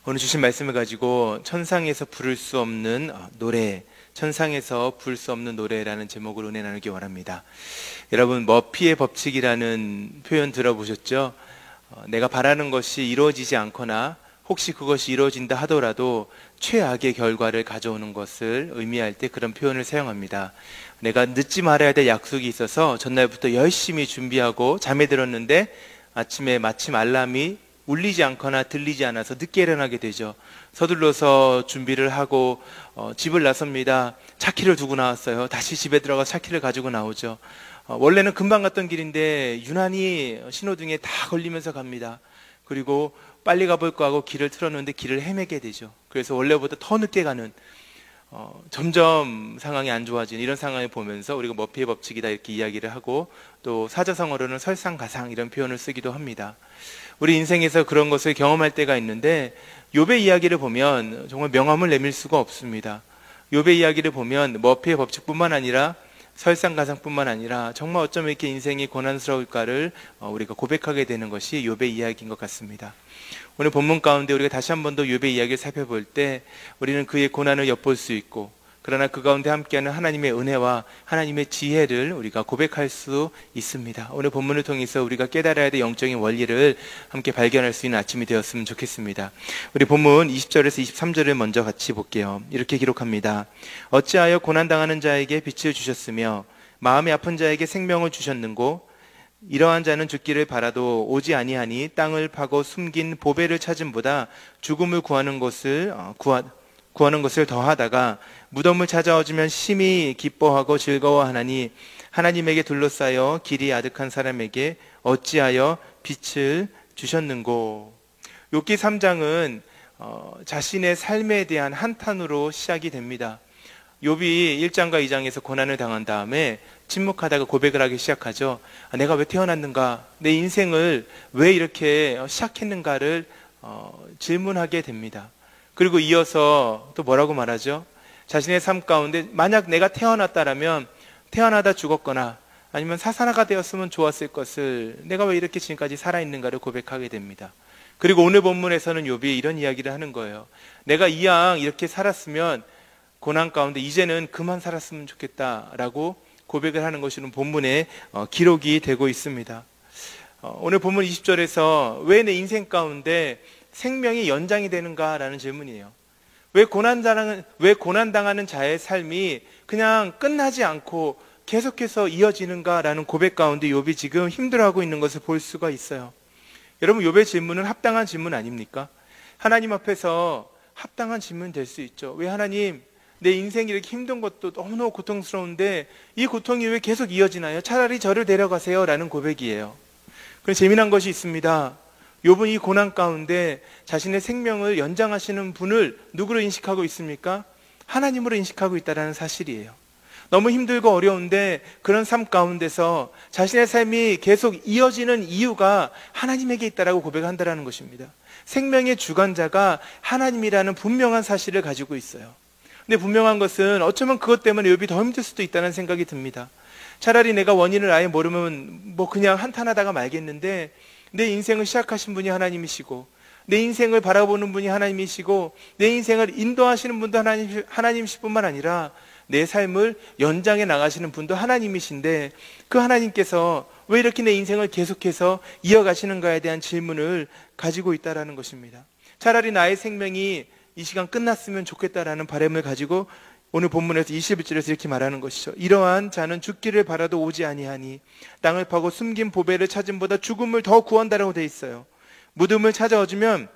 오늘 주신 말씀을 가지고 천상에서 부를 수 없는 노래, 천상에서 부를 수 없는 노래라는 제목으로 은혜 나누기 원합니다. 여러분, 머피의 법칙이라는 표현 들어보셨죠? 내가 바라는 것이 이루어지지 않거나 혹시 그것이 이루어진다 하더라도 최악의 결과를 가져오는 것을 의미할 때 그런 표현을 사용합니다. 내가 늦지 말아야 될 약속이 있어서 전날부터 열심히 준비하고 잠에 들었는데 아침에 마침 알람이 울리지 않거나 들리지 않아서 늦게 일어나게 되죠. 서둘러서 준비를 하고 집을 나섭니다. 차키를 두고 나왔어요. 다시 집에 들어가 차키를 가지고 나오죠. 원래는 금방 갔던 길인데 유난히 신호등에 다 걸리면서 갑니다. 그리고 빨리 가볼까 하고 길을 틀었는데 길을 헤매게 되죠. 그래서 원래보다 더 늦게 가는 점점 상황이 안 좋아지는 이런 상황을 보면서 우리가 머피의 법칙이다 이렇게 이야기를 하고, 또 사자성어로는 설상가상 이런 표현을 쓰기도 합니다. 우리 인생에서 그런 것을 경험할 때가 있는데 욥의 이야기를 보면 정말 명함을 내밀 수가 없습니다. 욥의 이야기를 보면 머피의 법칙뿐만 아니라 설상가상뿐만 아니라 정말 어쩌면 이렇게 인생이 고난스러울까를 우리가 고백하게 되는 것이 욥의 이야기인 것 같습니다. 오늘 본문 가운데 우리가 다시 한 번 더 욥의 이야기를 살펴볼 때 우리는 그의 고난을 엿볼 수 있고, 그러나 그 가운데 함께하는 하나님의 은혜와 하나님의 지혜를 우리가 고백할 수 있습니다. 오늘 본문을 통해서 우리가 깨달아야 될 영적인 원리를 함께 발견할 수 있는 아침이 되었으면 좋겠습니다. 우리 본문 20절에서 23절을 먼저 같이 볼게요. 이렇게 기록합니다. 어찌하여 고난당하는 자에게 빛을 주셨으며 마음이 아픈 자에게 생명을 주셨는고, 이러한 자는 죽기를 바라도 오지 아니하니 땅을 파고 숨긴 보배를 찾음보다 죽음을 구하는 것을 더하다가 무덤을 찾아오면 심히 기뻐하고 즐거워하나니 하나님에게 둘러싸여 길이 아득한 사람에게 어찌하여 빛을 주셨는고. 욥기 3장은 자신의 삶에 대한 한탄으로 시작이 됩니다. 욥이 1장과 2장에서 고난을 당한 다음에 침묵하다가 고백을 하기 시작하죠. 내가 왜 태어났는가, 내 인생을 왜 이렇게 시작했는가를 질문하게 됩니다. 그리고 이어서 또 뭐라고 말하죠? 자신의 삶 가운데 만약 내가 태어났다라면 태어나다 죽었거나 아니면 사사나가 되었으면 좋았을 것을 내가 왜 이렇게 지금까지 살아있는가를 고백하게 됩니다. 그리고 오늘 본문에서는 욥이 이런 이야기를 하는 거예요. 내가 이왕 이렇게 살았으면 고난 가운데 이제는 그만 살았으면 좋겠다라고 고백을 하는 것이 본문에 기록이 되고 있습니다. 오늘 본문 20절에서 왜 내 인생 가운데 생명이 연장이 되는가라는 질문이에요. 왜 고난당하는 자의 삶이 그냥 끝나지 않고 계속해서 이어지는가라는 고백 가운데 욥이 지금 힘들어하고 있는 것을 볼 수가 있어요. 여러분, 욥의 질문은 합당한 질문 아닙니까? 하나님 앞에서 합당한 질문 될 수 있죠. 왜 하나님, 내 인생이 이렇게 힘든 것도 너무너무 고통스러운데 이 고통이 왜 계속 이어지나요? 차라리 저를 데려가세요 라는 고백이에요. 그런데 재미난 것이 있습니다. 욥은 이 고난 가운데 자신의 생명을 연장하시는 분을 누구로 인식하고 있습니까? 하나님으로 인식하고 있다는 사실이에요. 너무 힘들고 어려운데 그런 삶 가운데서 자신의 삶이 계속 이어지는 이유가 하나님에게 있다라고 고백한다는 것입니다. 생명의 주관자가 하나님이라는 분명한 사실을 가지고 있어요. 근데 분명한 것은 어쩌면 그것 때문에 욥이 더 힘들 수도 있다는 생각이 듭니다. 차라리 내가 원인을 아예 모르면 그냥 한탄하다가 말겠는데 내 인생을 시작하신 분이 하나님이시고 내 인생을 바라보는 분이 하나님이시고 내 인생을 인도하시는 분도 하나님이실 뿐만 아니라 내 삶을 연장해 나가시는 분도 하나님이신데 그 하나님께서 왜 이렇게 내 인생을 계속해서 이어가시는가에 대한 질문을 가지고 있다는 것입니다. 차라리 나의 생명이 이 시간 끝났으면 좋겠다라는 바람을 가지고 오늘 본문에서 21절에서 이렇게 말하는 것이죠. 이러한 자는 죽기를 바라도 오지 아니하니 땅을 파고 숨긴 보배를 찾음보다 죽음을 더 구한다라고 되어 있어요. 무덤을 찾아 얻으면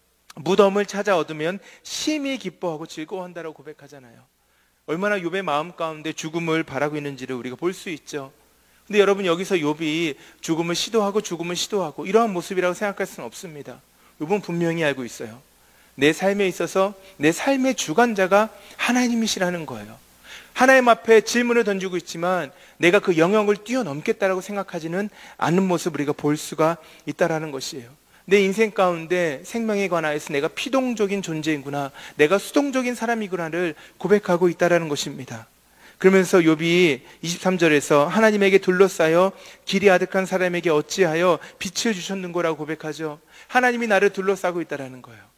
심히 기뻐하고 즐거워한다라고 고백하잖아요. 얼마나 욥의 마음 가운데 죽음을 바라고 있는지를 우리가 볼 수 있죠. 근데 여러분, 여기서 욥이 죽음을 시도하고 이러한 모습이라고 생각할 수는 없습니다. 욥은 분명히 알고 있어요. 내 삶에 있어서 내 삶의 주관자가 하나님이시라는 거예요. 하나님 앞에 질문을 던지고 있지만 내가 그 영역을 뛰어넘겠다라고 생각하지는 않는 모습을 우리가 볼 수가 있다라는 것이에요. 내 인생 가운데 생명에 관하여서 내가 피동적인 존재이구나, 내가 수동적인 사람이구나를 고백하고 있다라는 것입니다. 그러면서 욥이 23절에서 하나님에게 둘러싸여 길이 아득한 사람에게 어찌하여 빛을 주셨는고라고 고백하죠. 하나님이 나를 둘러싸고 있다라는 거예요.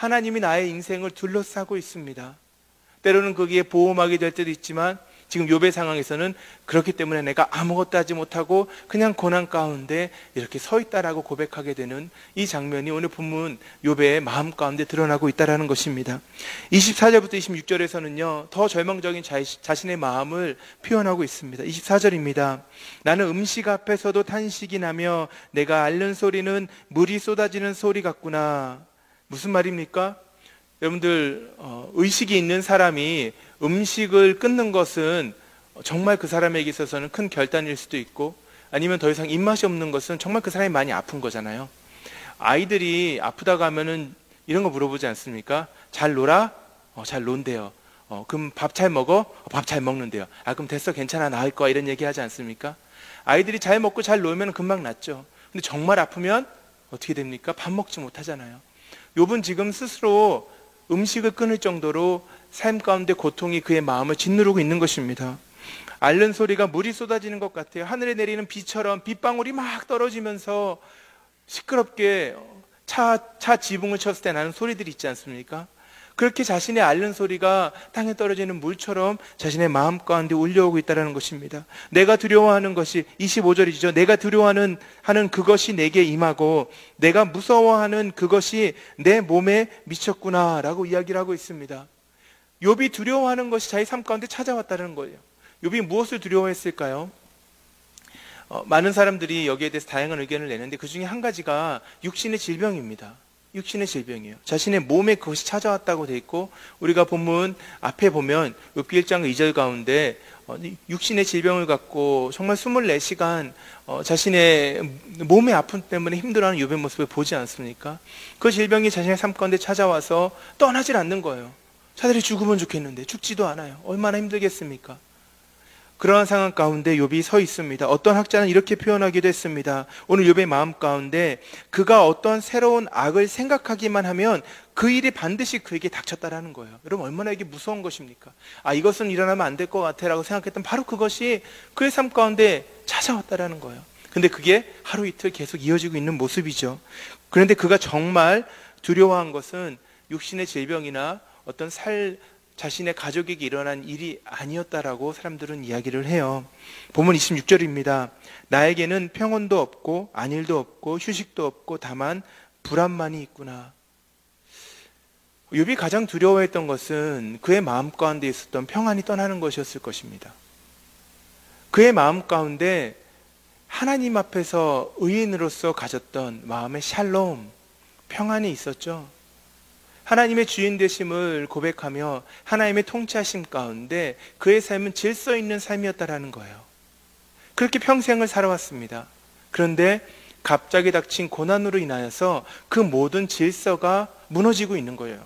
하나님이 나의 인생을 둘러싸고 있습니다. 때로는 거기에 보호막이 될 때도 있지만 지금 욥의 상황에서는 그렇기 때문에 내가 아무것도 하지 못하고 그냥 고난 가운데 이렇게 서 있다라고 고백하게 되는 이 장면이 오늘 본문 욥의 마음 가운데 드러나고 있다라는 것입니다. 24절부터 26절에서는요, 더 절망적인 자신의 마음을 표현하고 있습니다. 24절입니다. 나는 음식 앞에서도 탄식이 나며 내가 앓는 소리는 물이 쏟아지는 소리 같구나. 무슨 말입니까? 여러분들, 의식이 있는 사람이 음식을 끊는 것은 정말 그 사람에게 있어서는 큰 결단일 수도 있고, 아니면 더 이상 입맛이 없는 것은 정말 그 사람이 많이 아픈 거잖아요. 아이들이 아프다고 하면은 이런 거 물어보지 않습니까? 잘 놀아? 잘 논대요. 그럼 밥 잘 먹어? 밥 잘 먹는데요. 그럼 됐어, 괜찮아, 나을 거야, 이런 얘기 하지 않습니까? 아이들이 잘 먹고 잘 놀면 금방 낫죠. 근데 정말 아프면 어떻게 됩니까? 밥 먹지 못하잖아요. 욥은 지금 스스로 음식을 끊을 정도로 삶 가운데 고통이 그의 마음을 짓누르고 있는 것입니다. 앓는 소리가 물이 쏟아지는 것 같아요. 하늘에 내리는 비처럼 빗방울이 막 떨어지면서 시끄럽게 차 지붕을 쳤을 때 나는 소리들이 있지 않습니까? 그렇게 자신의 앓는 소리가 땅에 떨어지는 물처럼 자신의 마음 가운데 울려오고 있다는 것입니다. 내가 두려워하는 것이 25절이죠. 내가 두려워하는 그것이 내게 임하고 내가 무서워하는 그것이 내 몸에 미쳤구나 라고 이야기를 하고 있습니다. 욥이 두려워하는 것이 자기 삶 가운데 찾아왔다는 거예요. 욥이 무엇을 두려워했을까요? 많은 사람들이 여기에 대해서 다양한 의견을 내는데 그 중에 한 가지가 육신의 질병입니다. 육신의 질병이에요. 자신의 몸에 그것이 찾아왔다고 돼 있고, 우리가 본문 앞에 보면 욥기 1장 2절 가운데 육신의 질병을 갖고 정말 24시간 자신의 몸의 아픔 때문에 힘들어하는 욥의 모습을 보지 않습니까? 그 질병이 자신의 삶 가운데 찾아와서 떠나질 않는 거예요. 차라리 죽으면 좋겠는데 죽지도 않아요. 얼마나 힘들겠습니까? 그러한 상황 가운데 욥이 서 있습니다. 어떤 학자는 이렇게 표현하기도 했습니다. 오늘 욥의 마음 가운데 그가 어떤 새로운 악을 생각하기만 하면 그 일이 반드시 그에게 닥쳤다라는 거예요. 여러분, 얼마나 이게 무서운 것입니까? 이것은 일어나면 안 될 것 같아 라고 생각했던 바로 그것이 그의 삶 가운데 찾아왔다라는 거예요. 근데 그게 하루 이틀 계속 이어지고 있는 모습이죠. 그런데 그가 정말 두려워한 것은 육신의 질병이나 어떤 자신의 가족에게 일어난 일이 아니었다라고 사람들은 이야기를 해요. 본문 26절입니다. 나에게는 평온도 없고 안일도 없고 휴식도 없고 다만 불안만이 있구나. 욥이 가장 두려워했던 것은 그의 마음 가운데 있었던 평안이 떠나는 것이었을 것입니다. 그의 마음 가운데 하나님 앞에서 의인으로서 가졌던 마음의 샬롬, 평안이 있었죠. 하나님의 주인 되심을 고백하며 하나님의 통치하심 가운데 그의 삶은 질서 있는 삶이었다라는 거예요. 그렇게 평생을 살아왔습니다. 그런데 갑자기 닥친 고난으로 인하여서 그 모든 질서가 무너지고 있는 거예요.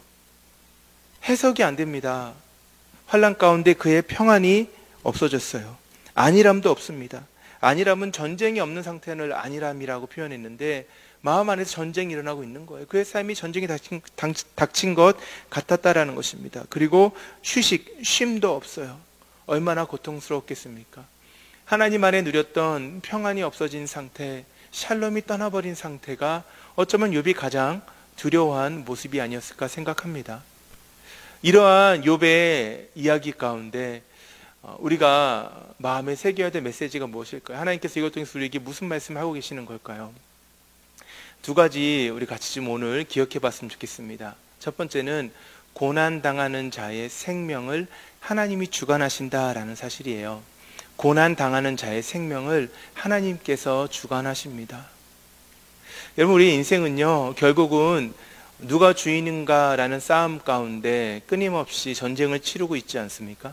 해석이 안 됩니다. 환난 가운데 그의 평안이 없어졌어요. 안일함도 없습니다. 안일함은 전쟁이 없는 상태를 안일함이라고 표현했는데 마음 안에서 전쟁이 일어나고 있는 거예요. 그의 삶이 전쟁이 닥친 것 같았다라는 것입니다. 그리고 쉼도 없어요. 얼마나 고통스러웠겠습니까? 하나님 안에 누렸던 평안이 없어진 상태, 샬롬이 떠나버린 상태가 어쩌면 욥이 가장 두려워한 모습이 아니었을까 생각합니다. 이러한 욥의 이야기 가운데 우리가 마음에 새겨야 될 메시지가 무엇일까요? 하나님께서 이것 통해서 우리에게 무슨 말씀을 하고 계시는 걸까요? 두 가지 우리 같이 좀 오늘 기억해 봤으면 좋겠습니다. 첫 번째는 고난당하는 자의 생명을 하나님이 주관하신다라는 사실이에요. 고난당하는 자의 생명을 하나님께서 주관하십니다. 여러분, 우리 인생은요, 결국은 누가 주인인가라는 싸움 가운데 끊임없이 전쟁을 치르고 있지 않습니까?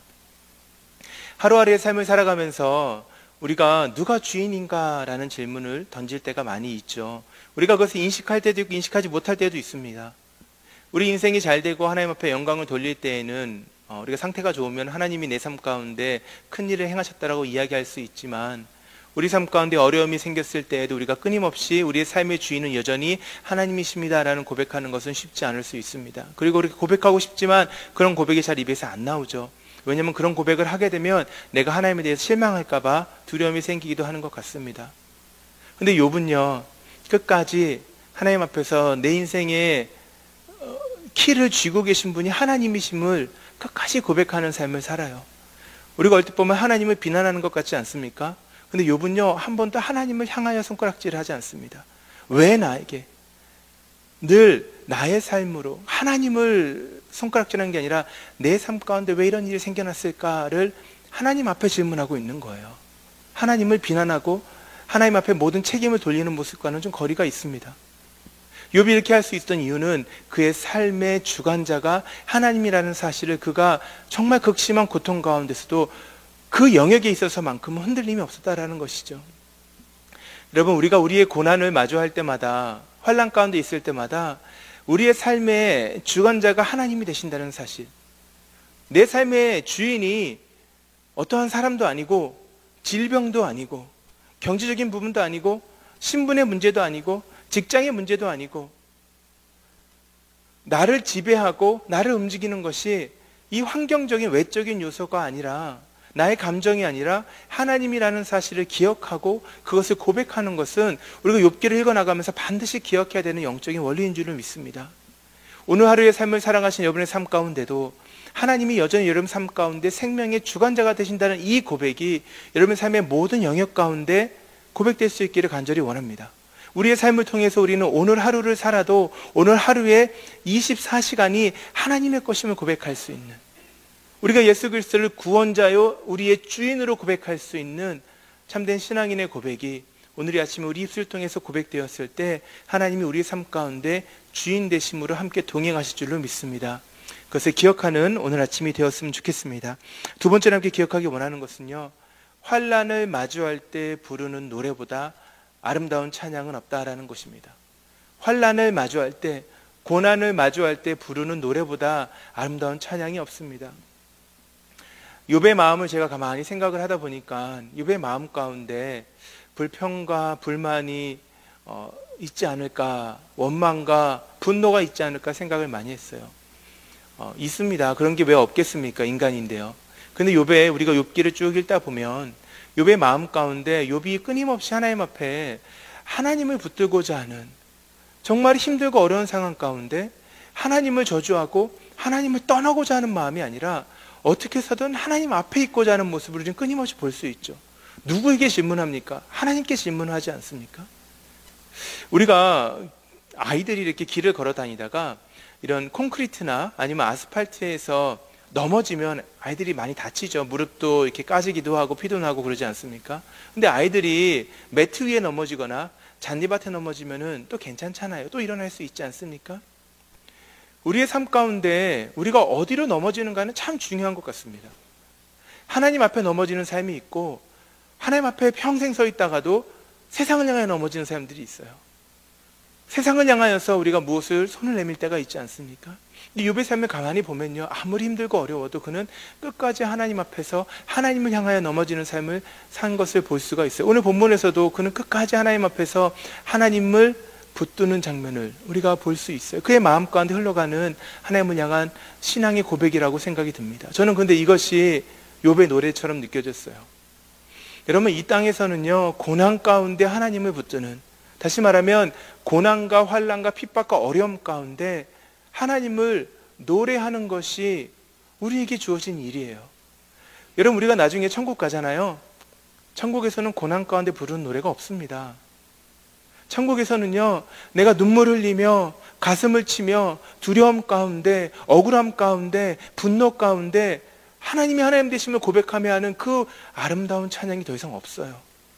하루하루의 삶을 살아가면서 우리가 누가 주인인가라는 질문을 던질 때가 많이 있죠. 우리가 그것을 인식할 때도 있고 인식하지 못할 때도 있습니다. 우리 인생이 잘 되고 하나님 앞에 영광을 돌릴 때에는 우리가 상태가 좋으면 하나님이 내 삶 가운데 큰 일을 행하셨다라고 이야기할 수 있지만, 우리 삶 가운데 어려움이 생겼을 때에도 우리가 끊임없이 우리의 삶의 주인은 여전히 하나님이십니다라는 고백하는 것은 쉽지 않을 수 있습니다. 그리고 우리가 고백하고 싶지만 그런 고백이 잘 입에서 안 나오죠. 왜냐하면 그런 고백을 하게 되면 내가 하나님에 대해서 실망할까 봐 두려움이 생기기도 하는 것 같습니다. 근데 욥은요, 끝까지 하나님 앞에서 내 인생의 키를 쥐고 계신 분이 하나님이심을 끝까지 고백하는 삶을 살아요. 우리가 얼핏 보면 하나님을 비난하는 것 같지 않습니까? 근데 욥은요, 한 번도 하나님을 향하여 손가락질을 하지 않습니다. 왜 나에게? 늘 나의 삶으로 하나님을 손가락질하는 게 아니라 내 삶 가운데 왜 이런 일이 생겨났을까를 하나님 앞에 질문하고 있는 거예요. 하나님을 비난하고 하나님 앞에 모든 책임을 돌리는 모습과는 좀 거리가 있습니다. 욥이 이렇게 할 수 있었던 이유는 그의 삶의 주관자가 하나님이라는 사실을 그가 정말 극심한 고통 가운데서도 그 영역에 있어서만큼은 흔들림이 없었다라는 것이죠. 여러분, 우리가 우리의 고난을 마주할 때마다, 환난 가운데 있을 때마다 우리의 삶의 주관자가 하나님이 되신다는 사실, 내 삶의 주인이 어떠한 사람도 아니고 질병도 아니고 경제적인 부분도 아니고 신분의 문제도 아니고 직장의 문제도 아니고 나를 지배하고 나를 움직이는 것이 이 환경적인 외적인 요소가 아니라, 나의 감정이 아니라 하나님이라는 사실을 기억하고 그것을 고백하는 것은 우리가 욥기를 읽어나가면서 반드시 기억해야 되는 영적인 원리인 줄을 믿습니다. 오늘 하루의 삶을 살아가신 여러분의 삶 가운데도 하나님이 여전히 여러분 삶 가운데 생명의 주관자가 되신다는 이 고백이 여러분의 삶의 모든 영역 가운데 고백될 수 있기를 간절히 원합니다. 우리의 삶을 통해서 우리는 오늘 하루를 살아도 오늘 하루에 24시간이 하나님의 것임을 고백할 수 있는, 우리가 예수 그리스도를 구원자요 우리의 주인으로 고백할 수 있는 참된 신앙인의 고백이 오늘 이 아침에 우리 입술을 통해서 고백되었을 때 하나님이 우리의 삶 가운데 주인 되심으로 함께 동행하실 줄로 믿습니다. 그것을 기억하는 오늘 아침이 되었으면 좋겠습니다. 두 번째로 함께 기억하기 원하는 것은요, 환난을 마주할 때 부르는 노래보다 아름다운 찬양은 없다라는 것입니다. 환난을 마주할 때, 고난을 마주할 때 부르는 노래보다 아름다운 찬양이 없습니다. 욥의 마음을 제가 가만히 생각을 하다 보니까 욥의 마음 가운데 불평과 불만이 있지 않을까, 원망과 분노가 있지 않을까 생각을 많이 했어요. 있습니다. 그런 게 왜 없겠습니까? 인간인데요. 근데 욥에 우리가 욥기를 쭉 읽다 보면 욥의 마음 가운데 욥이 끊임없이 하나님 앞에 하나님을 붙들고자 하는, 정말 힘들고 어려운 상황 가운데 하나님을 저주하고 하나님을 떠나고자 하는 마음이 아니라 어떻게 해서든 하나님 앞에 있고자 하는 모습을 좀 끊임없이 볼 수 있죠. 누구에게 질문합니까? 하나님께 질문하지 않습니까? 우리가 아이들이 이렇게 길을 걸어 다니다가 이런 콘크리트나 아니면 아스팔트에서 넘어지면 아이들이 많이 다치죠. 무릎도 이렇게 까지기도 하고 피도 나고 그러지 않습니까? 근데 아이들이 매트 위에 넘어지거나 잔디밭에 넘어지면은 또 괜찮잖아요. 또 일어날 수 있지 않습니까? 우리의 삶 가운데 우리가 어디로 넘어지는가는 참 중요한 것 같습니다. 하나님 앞에 넘어지는 삶이 있고 하나님 앞에 평생 서 있다가도 세상을 향해 넘어지는 사람들이 있어요. 세상을 향하여서 우리가 무엇을 손을 내밀 때가 있지 않습니까? 근데 욥의 삶을 가만히 보면요, 아무리 힘들고 어려워도 그는 끝까지 하나님 앞에서 하나님을 향하여 넘어지는 삶을 산 것을 볼 수가 있어요. 오늘 본문에서도 그는 끝까지 하나님 앞에서 하나님을 붙드는 장면을 우리가 볼 수 있어요. 그의 마음 가운데 흘러가는 하나님을 향한 신앙의 고백이라고 생각이 듭니다. 저는 근데 이것이 욥의 노래처럼 느껴졌어요. 여러분, 이 땅에서는요, 고난 가운데 하나님을 붙드는, 다시 말하면 고난과 환난과 핍박과 어려움 가운데 하나님을 노래하는 것이 우리에게 주어진 일이에요. 여러분, 우리가 나중에 천국 가잖아요. 천국에서는 고난 가운데 부르는 노래가 없습니다. 천국에서는요, 내가 눈물 흘리며 가슴을 치며 두려움 가운데, 억울함 가운데, 분노 가운데 하나님이 하나님 되심을 고백하며 하는 그 아름다운 찬양이 더 이상 없어요.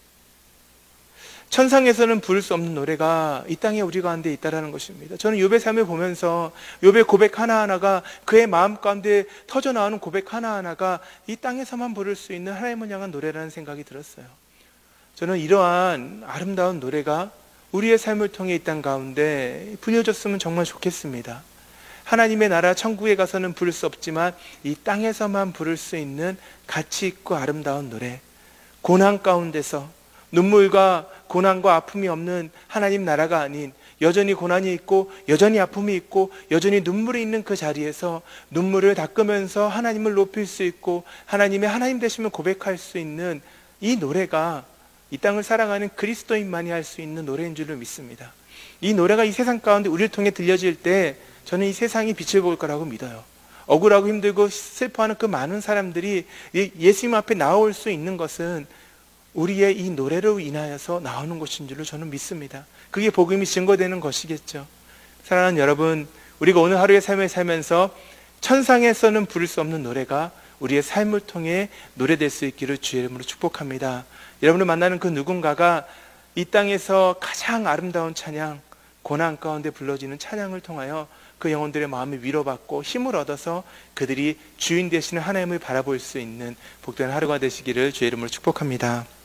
천상에서는 부를 수 없는 노래가 이 땅에 우리 가운데 있다라는 것입니다. 저는 욥의 삶을 보면서 욥의 고백 하나하나가, 그의 마음 가운데 터져나오는 고백 하나하나가 이 땅에서만 부를 수 있는 하나님을 향한 노래라는 생각이 들었어요. 저는 이러한 아름다운 노래가 우리의 삶을 통해 이 땅 가운데 불려졌으면 정말 좋겠습니다. 하나님의 나라 천국에 가서는 부를 수 없지만 이 땅에서만 부를 수 있는 가치 있고 아름다운 노래, 고난 가운데서 눈물과 고난과 아픔이 없는 하나님 나라가 아닌, 여전히 고난이 있고 여전히 아픔이 있고 여전히 눈물이 있는 그 자리에서 눈물을 닦으면서 하나님을 높일 수 있고 하나님의 하나님 되심을 고백할 수 있는 이 노래가 이 땅을 살아가는 그리스도인만이 할 수 있는 노래인 줄을 믿습니다. 이 노래가 이 세상 가운데 우리를 통해 들려질 때 저는 이 세상이 빛을 볼 거라고 믿어요. 억울하고 힘들고 슬퍼하는 그 많은 사람들이 예수님 앞에 나올 수 있는 것은 우리의 이 노래로 인하여서 나오는 것인 줄로 저는 믿습니다. 그게 복음이 증거되는 것이겠죠. 사랑하는 여러분, 우리가 오늘 하루의 삶을 살면서 천상에서는 부를 수 없는 노래가 우리의 삶을 통해 노래될 수 있기를 주의 이름으로 축복합니다. 여러분을 만나는 그 누군가가 이 땅에서 가장 아름다운 찬양, 고난 가운데 불러지는 찬양을 통하여 그 영혼들의 마음이 위로받고 힘을 얻어서 그들이 주인 되시는 하나님을 바라볼 수 있는 복된 하루가 되시기를 주의 이름으로 축복합니다.